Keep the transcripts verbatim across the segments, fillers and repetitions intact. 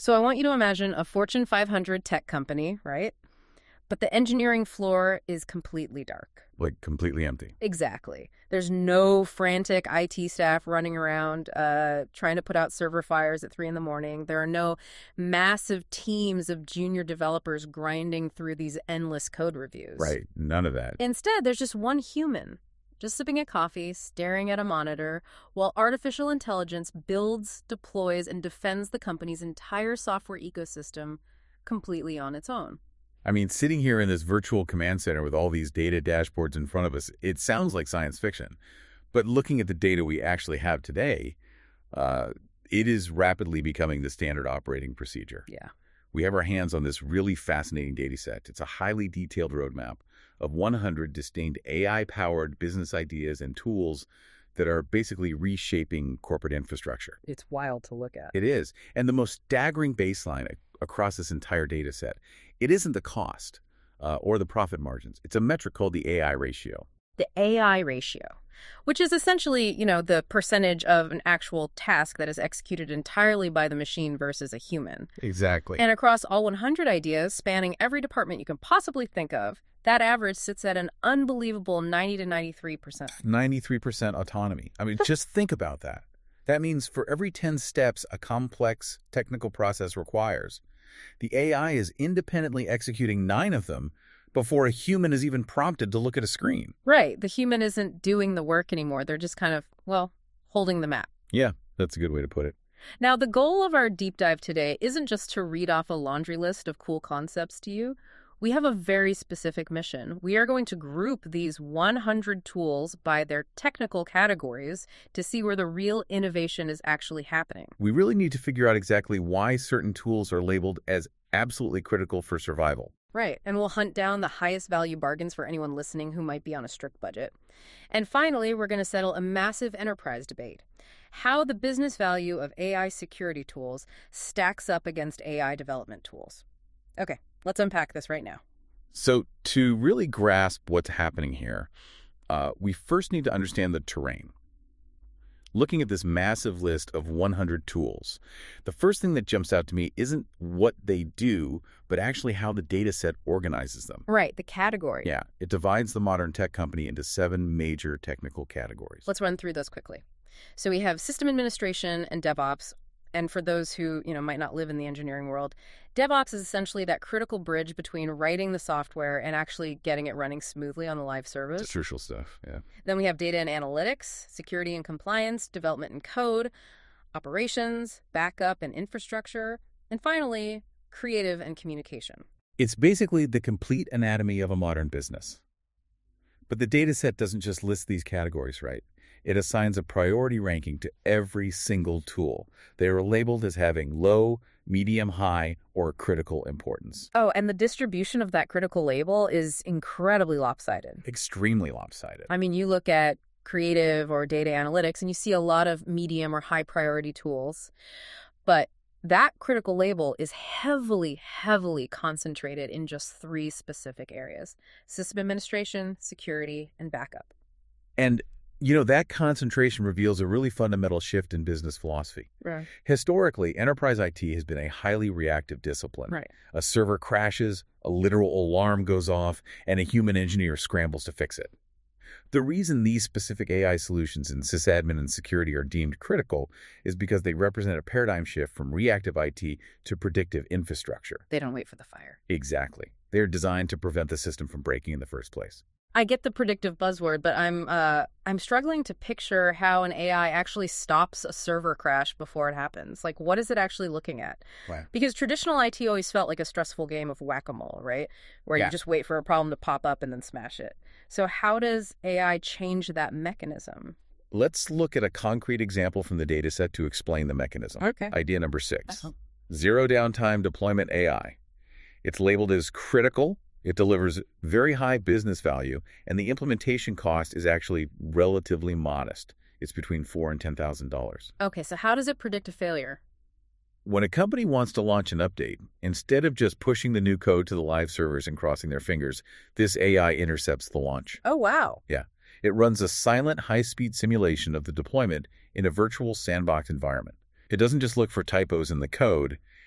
So I want you to imagine a Fortune five hundred tech company, right? But the engineering floor is completely dark. Like completely empty. Exactly. There's no frantic I T staff running around uh, trying to put out server fires at three in the morning. There are no massive teams of junior developers grinding through these endless code reviews. Right. None of that. Instead, there's just one human, just sipping a coffee, staring at a monitor, while artificial intelligence builds, deploys, and defends the company's entire software ecosystem completely on its own. I mean, sitting here in this virtual command center with all these data dashboards in front of us, it sounds like science fiction. But looking at the data we actually have today, uh, it is rapidly becoming the standard operating procedure. Yeah. We have our hands on this really fascinating data set. It's a highly detailed roadmap of one hundred distinct A I-powered business ideas and tools that are basically reshaping corporate infrastructure. It's wild to look at. It is. And the most staggering baseline across this entire data set, it isn't the cost uh, or the profit margins. It's a metric called the A I ratio. The A I ratio, which is essentially, you know, the percentage of an actual task that is executed entirely by the machine versus a human. Exactly. And across all one hundred ideas, spanning every department you can possibly think of, that average sits at an unbelievable ninety to ninety-three percent. ninety-three percent autonomy. I mean, just think about that. That means for every ten steps a complex technical process requires, the A I is independently executing nine of them before a human is even prompted to look at a screen. Right. The human isn't doing the work anymore. They're just kind of, well, holding the map. Yeah, that's a good way to put it. Now, the goal of our deep dive today isn't just to read off a laundry list of cool concepts to you. We have a very specific mission. We are going to group these one hundred tools by their technical categories to see where the real innovation is actually happening. We really need to figure out exactly why certain tools are labeled as absolutely critical for survival. Right, and we'll hunt down the highest value bargains for anyone listening who might be on a strict budget. And finally, we're going to settle a massive enterprise debate. How the business value of A I security tools stacks up against A I development tools. Okay, let's unpack this right now. So to really grasp what's happening here, uh, we first need to understand the terrain. Looking at this massive list of one hundred tools, the first thing that jumps out to me isn't what they do, but actually how the data set organizes them. Right, the category. Yeah, it divides the modern tech company into seven major technical categories. Let's run through those quickly. So we have system administration and DevOps. And for those who, you know, might not live in the engineering world, DevOps is essentially that critical bridge between writing the software and actually getting it running smoothly on the live service. It's crucial stuff, yeah. Then we have data and analytics, security and compliance, development and code, operations, backup and infrastructure, and finally, creative and communication. It's basically the complete anatomy of a modern business. But the data set doesn't just list these categories, right? It assigns a priority ranking to every single tool. They are labeled as having low, medium, high, or critical importance. Oh, and the distribution of that critical label is incredibly lopsided. Extremely lopsided. I mean, you look at creative or data analytics and you see a lot of medium or high priority tools, but that critical label is heavily, heavily concentrated in just three specific areas: system administration, security, and backup. And you know, that concentration reveals a really fundamental shift in business philosophy. Right. Historically, enterprise I T has been a highly reactive discipline. Right. A server crashes, a literal alarm goes off, and a human engineer scrambles to fix it. The reason these specific A I solutions in sysadmin and security are deemed critical is because they represent a paradigm shift from reactive I T to predictive infrastructure. They don't wait for the fire. Exactly. They're designed to prevent the system from breaking in the first place. I get the predictive buzzword, but I'm uh, I'm struggling to picture how an A I actually stops a server crash before it happens. Like, what is it actually looking at? Wow. Because traditional I T always felt like a stressful game of whack-a-mole, right? Where Yeah. you just wait for a problem to pop up and then smash it. So how does A I change that mechanism? Let's look at a concrete example from the dataset to explain the mechanism. Okay. Idea number six. Uh-huh. Zero downtime deployment A I. It's labeled as critical. It delivers very high business value, and the implementation cost is actually relatively modest. It's between four thousand dollars and ten thousand dollars. Okay, so how does it predict a failure? When a company wants to launch an update, instead of just pushing the new code to the live servers and crossing their fingers, this A I intercepts the launch. Oh, wow. Yeah. It runs a silent, high-speed simulation of the deployment in a virtual sandbox environment. It doesn't just look for typos in the code.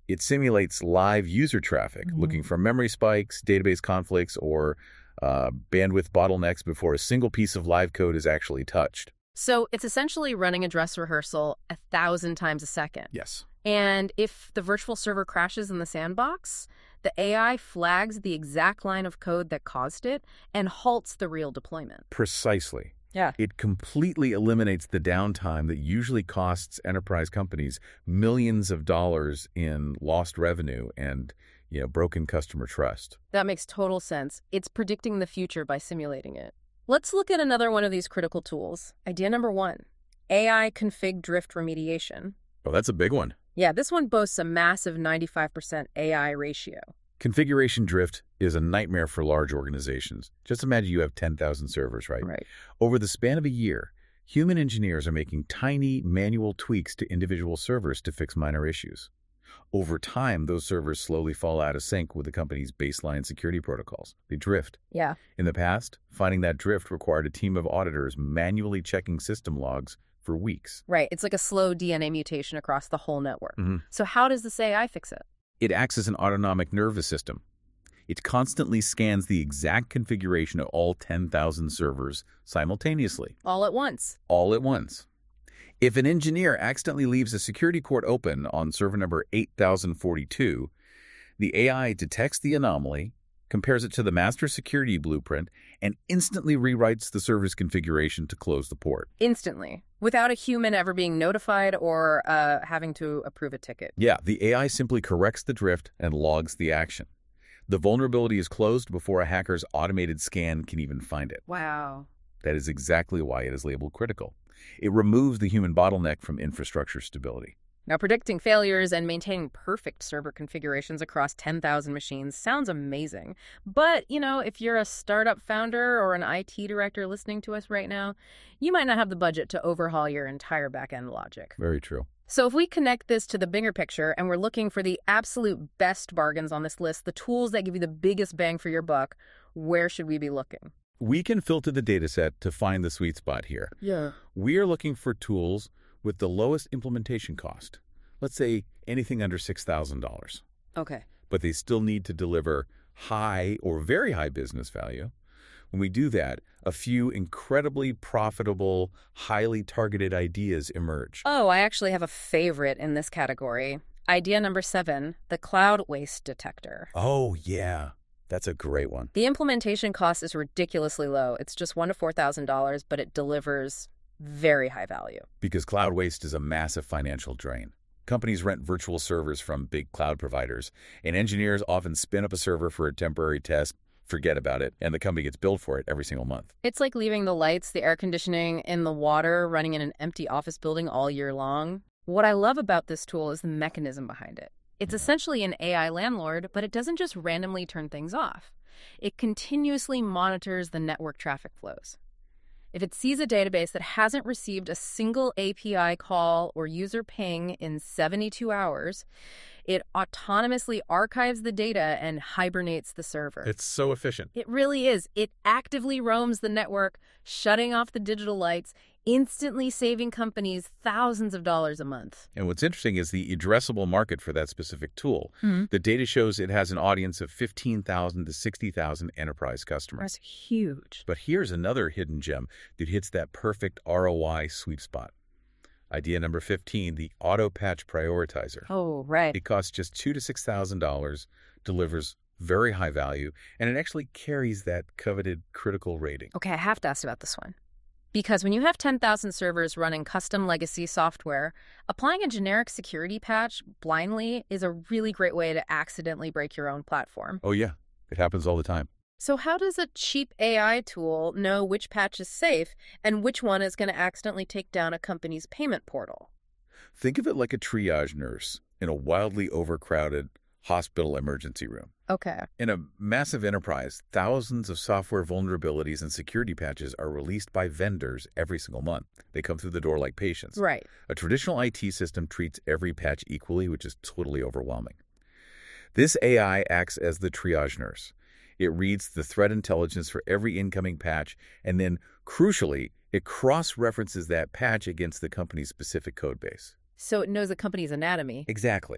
It simulates live user traffic, Mhm. looking for memory spikes, database conflicts, or uh, bandwidth bottlenecks before a single piece of live code is actually touched. So it's essentially running a dress rehearsal a thousand times a second. Yes. And if the virtual server crashes in the sandbox, the A I flags the exact line of code that caused it and halts the real deployment. Precisely. Yeah. It completely eliminates the downtime that usually costs enterprise companies millions of dollars in lost revenue and, you know, broken customer trust. That makes total sense. It's predicting the future by simulating it. Let's look at another one of these critical tools. Idea number one, A I config drift remediation. Oh, that's a big one. Yeah, this one boasts a massive ninety-five percent A I ratio. Configuration drift is a nightmare for large organizations. Just imagine you have ten thousand servers, right? Right. Over the span of a year, human engineers are making tiny manual tweaks to individual servers to fix minor issues. Over time, those servers slowly fall out of sync with the company's baseline security protocols. They drift. Yeah. In the past, finding that drift required a team of auditors manually checking system logs for weeks. Right. It's like a slow D N A mutation across the whole network. Mhm. So how does this A I fix it? It acts as an autonomic nervous system. It constantly scans the exact configuration of all ten thousand servers simultaneously, All at once. all at once. If an engineer accidentally leaves a security port open on server number eight thousand forty-two, the A I detects the anomaly, compares it to the master security blueprint, and instantly rewrites the server's configuration to close the port. Instantly, without a human ever being notified or uh, having to approve a ticket. Yeah, the A I simply corrects the drift and logs the action. The vulnerability is closed before a hacker's automated scan can even find it. Wow. That is exactly why it is labeled critical. It removes the human bottleneck from infrastructure stability. Now, predicting failures and maintaining perfect server configurations across ten thousand machines sounds amazing. But, you know, if you're a startup founder or an I T director listening to us right now, you might not have the budget to overhaul your entire back-end logic. Very true. So if we connect this to the bigger picture and we're looking for the absolute best bargains on this list, the tools that give you the biggest bang for your buck, where should we be looking? We can filter the dataset to find the sweet spot here. Yeah. We are looking for tools with the lowest implementation cost. Let's say anything under six thousand dollars. Okay. But they still need to deliver high or very high business value. When we do that, a few incredibly profitable, highly targeted ideas emerge. Oh, I actually have a favorite in this category. Idea number seven, the cloud waste detector. Oh, yeah. That's a great one. The implementation cost is ridiculously low. It's just one to four thousand dollars, but it delivers very high value. Because cloud waste is a massive financial drain. Companies rent virtual servers from big cloud providers, and engineers often spin up a server for a temporary test, forget about it, and the company gets billed for it every single month. It's like leaving the lights, the air conditioning, and the water running in an empty office building all year long. What I love about this tool is the mechanism behind it. It's essentially an A I landlord, but it doesn't just randomly turn things off. It continuously monitors the network traffic flows. If it sees a database that hasn't received a single A P I call or user ping in seventy-two hours, it autonomously archives the data and hibernates the server. It's so efficient. It really is. It actively roams the network, shutting off the digital lights, instantly saving companies thousands of dollars a month. And what's interesting is the addressable market for that specific tool. Mm-hmm. The data shows it has an audience of fifteen thousand to sixty thousand enterprise customers. That's huge. But here's another hidden gem that hits that perfect R O I sweet spot. Idea number fifteen, the auto patch prioritizer. Oh, right. It costs just two to six thousand dollars, delivers very high value, and it actually carries that coveted critical rating. Okay, I have to ask about this one. Because when you have ten thousand servers running custom legacy software, applying a generic security patch blindly is a really great way to accidentally break your own platform. Oh yeah, it happens all the time. So how does a cheap A I tool know which patch is safe and which one is going to accidentally take down a company's payment portal? Think of it like a triage nurse in a wildly overcrowded hospital emergency room. Okay. In a massive enterprise, thousands of software vulnerabilities and security patches are released by vendors every single month. They come through the door like patients. Right. A traditional I T system treats every patch equally, which is totally overwhelming. This A I acts as the triage nurse. It reads the threat intelligence for every incoming patch, and then, crucially, it cross-references that patch against the company's specific code base. So it knows the company's anatomy. Exactly.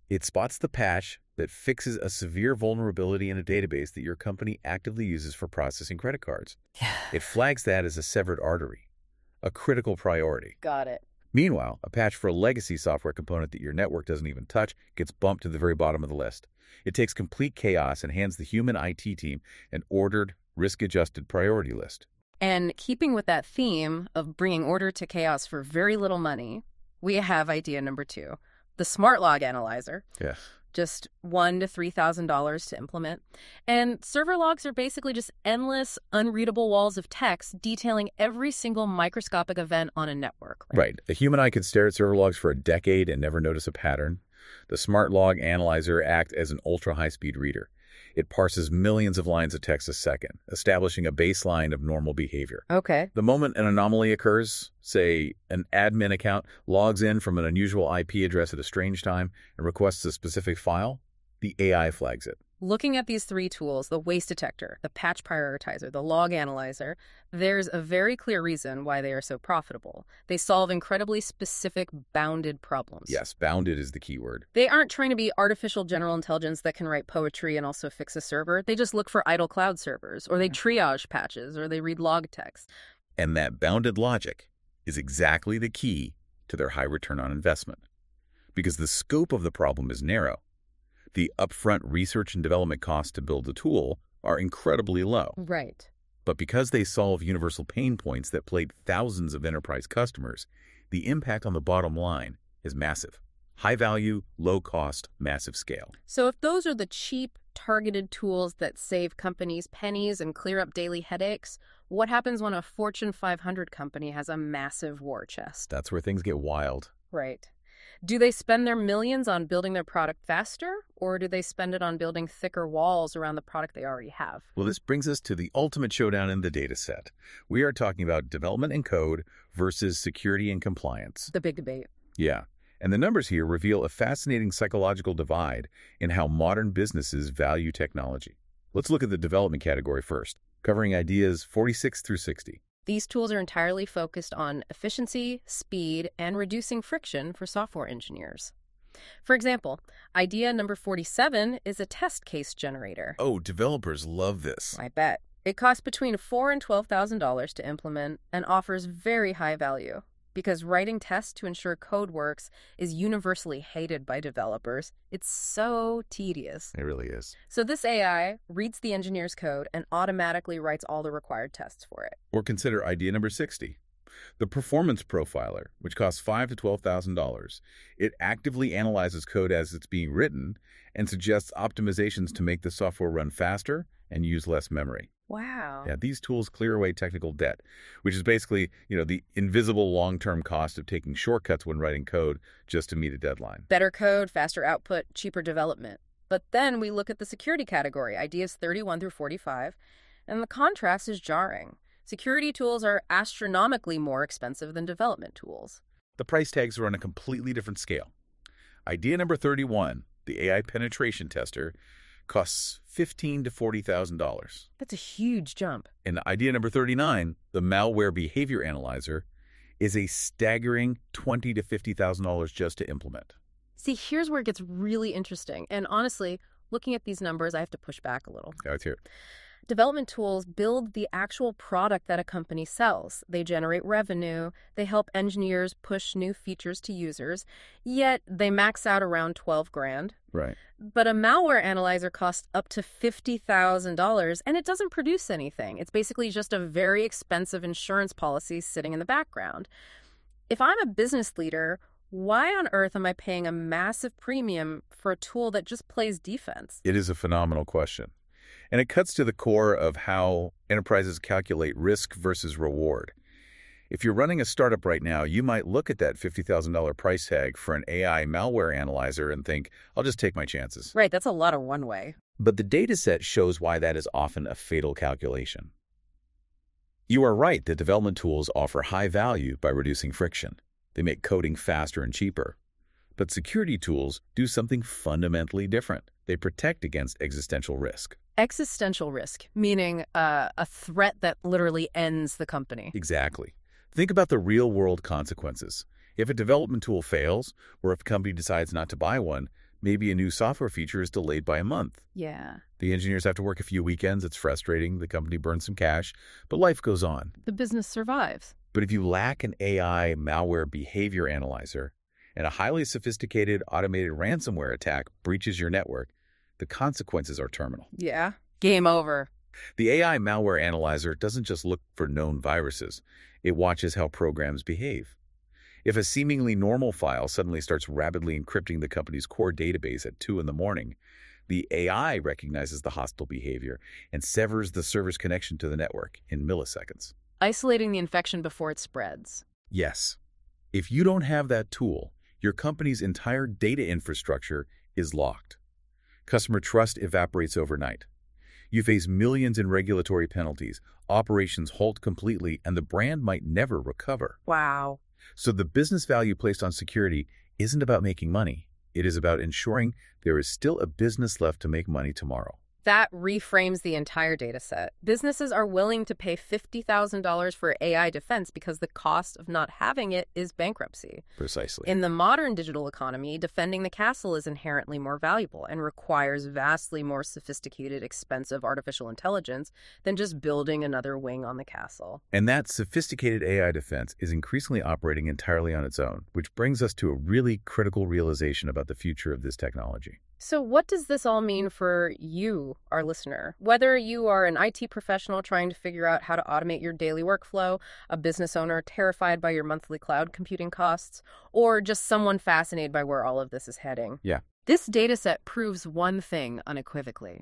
It spots the patch that fixes a severe vulnerability in a database that your company actively uses for processing credit cards. It flags that as a severed artery, a critical priority. Got it. Meanwhile, a patch for a legacy software component that your network doesn't even touch gets bumped to the very bottom of the list. It takes complete chaos and hands the human I T team an ordered, risk-adjusted priority list. And keeping with that theme of bringing order to chaos for very little money, we have idea number two, the Smart Log Analyzer. Yes. Just one to three thousand dollars to implement. And server logs are basically just endless, unreadable walls of text detailing every single microscopic event on a network. Right. right. A human eye could stare at server logs for a decade and never notice a pattern. The Smart Log Analyzer acts as an ultra-high-speed reader. It parses millions of lines of text a second, establishing a baseline of normal behavior. Okay. The moment an anomaly occurs, say an admin account logs in from an unusual I P address at a strange time and requests a specific file, the A I flags it. Looking at these three tools, the waste detector, the patch prioritizer, the log analyzer, there's a very clear reason why they are so profitable. They solve incredibly specific, bounded problems. Yes, bounded is the key word. They aren't trying to be artificial general intelligence that can write poetry and also fix a server. They just look for idle cloud servers, or they triage patches, or they read log text. And that bounded logic is exactly the key to their high return on investment. Because the scope of the problem is narrow. The upfront research and development costs to build the tool are incredibly low. Right. But because they solve universal pain points that plague thousands of enterprise customers, the impact on the bottom line is massive. High value, low cost, massive scale. So if those are the cheap, targeted tools that save companies pennies and clear up daily headaches, what happens when a Fortune five hundred company has a massive war chest? That's where things get wild. Right. Do they spend their millions on building their product faster, or do they spend it on building thicker walls around the product they already have? Well, this brings us to the ultimate showdown in the data set. We are talking about development and code versus security and compliance. The big debate. Yeah. And the numbers here reveal a fascinating psychological divide in how modern businesses value technology. Let's look at the development category first, covering ideas forty-six through sixty. These tools are entirely focused on efficiency, speed, and reducing friction for software engineers. For example, idea number forty-seven is a test case generator. Oh, developers love this. I bet. It costs between four thousand dollars and twelve thousand dollars to implement and offers very high value. Because writing tests to ensure code works is universally hated by developers. It's so tedious. It really is. So this A I reads the engineer's code and automatically writes all the required tests for it. Or consider idea number sixty. The performance profiler, which costs five thousand to twelve thousand dollars. It actively analyzes code as it's being written and suggests optimizations to make the software run faster and use less memory. Wow. Yeah, these tools clear away technical debt, which is basically, you know, the invisible long-term cost of taking shortcuts when writing code just to meet a deadline. Better code, faster output, cheaper development. But then we look at the security category, ideas thirty-one through forty-five, and the contrast is jarring. Security tools are astronomically more expensive than development tools. The price tags are on a completely different scale. Idea number thirty-one, the A I penetration tester, costs fifteen thousand to forty thousand dollars. That's a huge jump. And idea number thirty-nine, the malware behavior analyzer, is a staggering twenty thousand to fifty thousand dollars just to implement. See, here's where it gets really interesting. And honestly, looking at these numbers, I have to push back a little. Yeah, let's hear it. Development tools build the actual product that a company sells. They generate revenue. They help engineers push new features to users. Yet they max out around twelve grand. Right. But a malware analyzer costs up to fifty thousand dollars, and it doesn't produce anything. It's basically just a very expensive insurance policy sitting in the background. If I'm a business leader, why on earth am I paying a massive premium for a tool that just plays defense? It is a phenomenal question. And it cuts to the core of how enterprises calculate risk versus reward. If you're running a startup right now, you might look at that fifty thousand dollars price tag for an A I malware analyzer and think, I'll just take my chances. Right, that's a lot of one way. But the data set shows why that is often a fatal calculation. You are right that development tools offer high value by reducing friction. They make coding faster and cheaper. But security tools do something fundamentally different. They protect against existential risk. Existential risk, meaning uh, a threat that literally ends the company. Exactly. Think about the real-world consequences. If a development tool fails, or if a company decides not to buy one, Maybe a new software feature is delayed by a month. Yeah. The engineers have to work a few weekends. It's frustrating. The company burns some cash, but life goes on. The business survives. But if you lack an A I malware behavior analyzer and a highly sophisticated automated ransomware attack breaches your network, the consequences are terminal. Yeah. Game over. The A I malware analyzer doesn't just look for known viruses. It watches how programs behave. If a seemingly normal file suddenly starts rapidly encrypting the company's core database at two in the morning, the A I recognizes the hostile behavior and severs the server's connection to the network in milliseconds. Isolating the infection before it spreads. Yes. If you don't have that tool, your company's entire data infrastructure is locked. Customer trust evaporates overnight. You face millions in regulatory penalties, operations halt completely, and the brand might never recover. Wow. So the business value placed on security isn't about making money. It is about ensuring there is still a business left to make money tomorrow. That reframes the entire data set. Businesses are willing to pay fifty thousand dollars for A I defense because the cost of not having it is bankruptcy. Precisely. In the modern digital economy, defending the castle is inherently more valuable and requires vastly more sophisticated, expensive artificial intelligence than just building another wing on the castle. And that sophisticated A I defense is increasingly operating entirely on its own, which brings us to a really critical realization about the future of this technology. So what does this all mean for you, our listener? Whether you are an I T professional trying to figure out how to automate your daily workflow, a business owner terrified by your monthly cloud computing costs, or just someone fascinated by where all of this is heading. Yeah. This data set proves one thing unequivocally.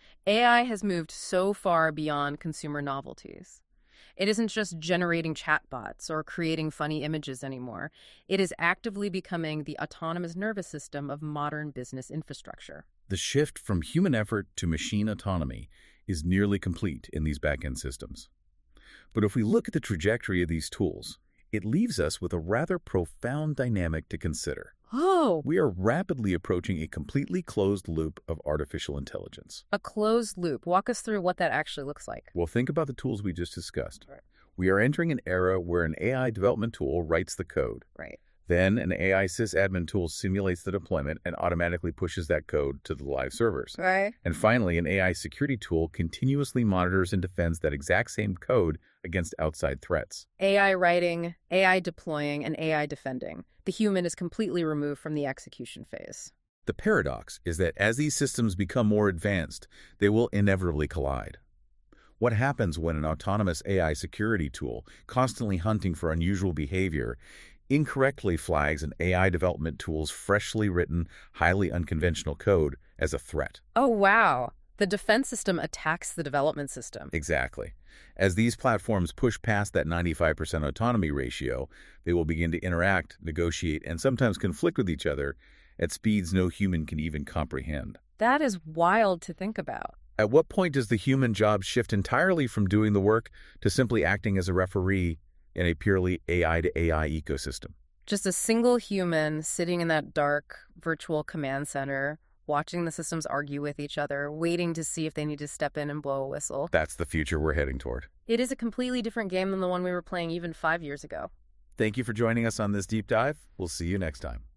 A I has moved so far beyond consumer novelties. It isn't just generating chatbots or creating funny images anymore. It is actively becoming the autonomous nervous system of modern business infrastructure. The shift from human effort to machine autonomy is nearly complete in these back-end systems. But if we look at the trajectory of these tools, it leaves us with a rather profound dynamic to consider. Oh! We are rapidly approaching a completely closed loop of artificial intelligence. A closed loop. Walk us through what that actually looks like. Well, think about the tools we just discussed. Right. We are entering an era where an A I development tool writes the code. Right. Then an A I sysadmin tool simulates the deployment and automatically pushes that code to the live servers. Right. And finally, an A I security tool continuously monitors and defends that exact same code against outside threats. A I writing, A I deploying, and A I defending. The human is completely removed from the execution phase. The paradox is that as these systems become more advanced, they will inevitably collide. What happens when an autonomous A I security tool, constantly hunting for unusual behavior, incorrectly flags an A I development tool's freshly written, highly unconventional code as a threat? Oh, wow. The defense system attacks the development system. Exactly. As these platforms push past that ninety-five percent autonomy ratio, they will begin to interact, negotiate, and sometimes conflict with each other at speeds no human can even comprehend. That is wild to think about. At what point does the human job shift entirely from doing the work to simply acting as a referee in a purely A I to A I ecosystem? Just a single human sitting in that dark virtual command center, watching the systems argue with each other, waiting to see if they need to step in and blow a whistle. That's the future we're heading toward. It is a completely different game than the one we were playing even five years ago. Thank you for joining us on this deep dive. We'll see you next time.